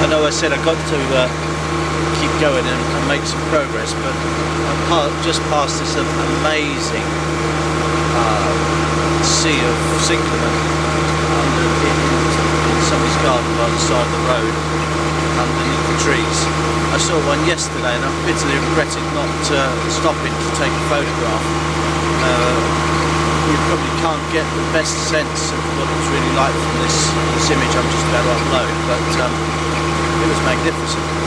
I know I said I got to keep going and make some progress, but I just passed this amazing sea of cyclamen in somebody's garden by the side of the road, underneath the trees. I saw one yesterday and I bitterly regretted not stopping to take a photograph. You probably can't get the best sense of what it was really like from this image I'm just about to upload, but it was magnificent.